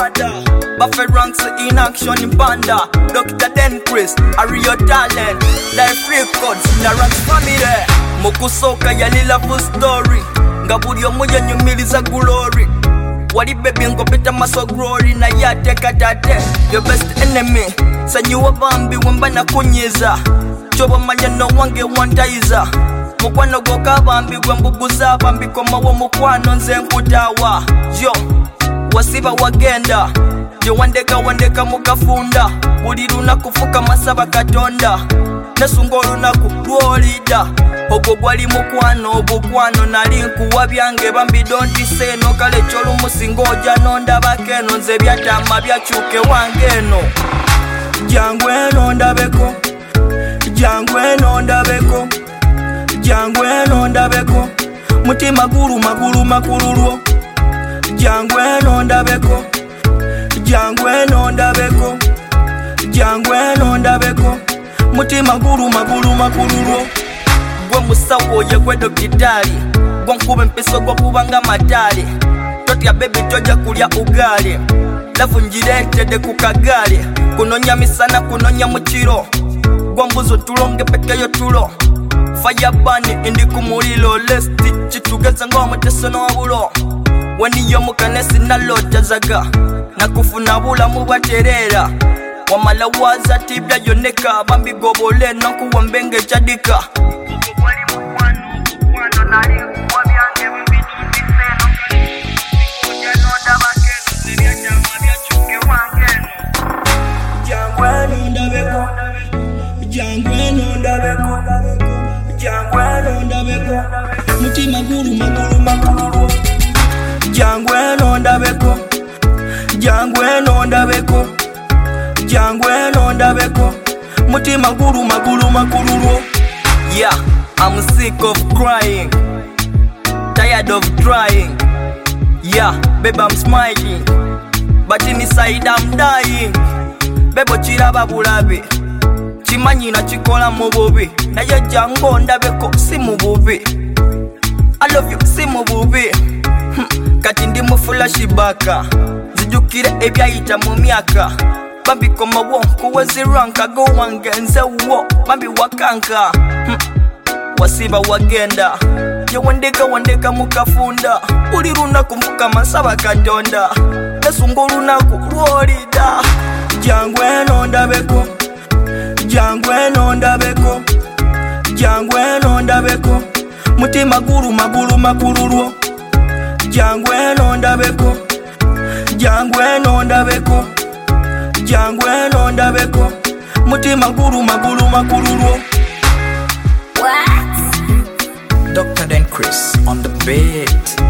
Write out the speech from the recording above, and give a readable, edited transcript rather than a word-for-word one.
murder. Buffet ranks in action in Panda. Dr. Den Chris, a real talent. Life records, the ranks family. Mukusoka yalila full story. Ngabuli omoja nyumiliza glory. Wali baby ngopeta maso glory na yate katate. Your best enemy. Sanyu bambi wemba na kunyiza. Choba manyano wange wantaiza. Mukwano goka bambi gwembuguza bambi koma wo mukwano nze nkutawa. Yo wasiba wagenda. Je wandeka mukafunda. Buli lunaku fuka masaba katonda. Nesungo lunaku lwolida. Ogwo gwali mukwano obukwano nali nkuwa byange bambi don't say no kale cholu musingoja nondaba keno nze byatama byachuke wangeno. Jangwe nondabeko. Jangwe nondabeko. Jangwe nondabeko. Mutima guru maguru makululwo. Jangwe nondabeko. Jangwe nondabeko. Jangwe nondabeko. Mutima guru maguru makululwo. Gwe musawo ye gwe dokitali. Gwe nkube mpiso gwe kubanga matali. Totya baby toja kulya ugali. Lavu njiretede ku kagale. Kunonya misana kunonya mukiro. Gwe mbuzo tulonge pekeyo tulo. Fire bunny indi kumulilo. Let's stitch together ngo muteso n'obulo. Waniyo mukanesi nalota zaga. Nakufuna bulamu bwaterera. Wamala waza tibya yoneka. Bambi gobole nakuwa mbenge chadika. Mutima guru maguru makululwo. Jangwe nondabeko. Jangwe nondabeko. Jangwe nondabeko. Mutima guru maguru makululwo. Yeah, I'm sick of crying, tired of trying. Yeah, baby I'm smiling, but inside I'm dying. Bebo chiraba bulabe. Chimanyi na chikola mububi. Na ye jango ndabeko si mububi. I love you si mububi. Kati ndi mufula shibaka. Zijukire ebyayita mu myaka. Bambi koma wo kuwezi ranka go wangenze wo. Bambi wakanka. Wasiba wagenda. Je wandeka mukafunda. Uli lunaku mfuka masaba katonda. Nesungo lunaku lwolida. Jangwe nondabeko. Jangwe nondabeko. Jangwe nondabeko. Mutima guru maguru makululwo. Jangwe nondabeko. Jangwe nondabeko. Jangwe nondabeko. Mutima guru maguru makululwo. What? Dr. Den Chris on the beat.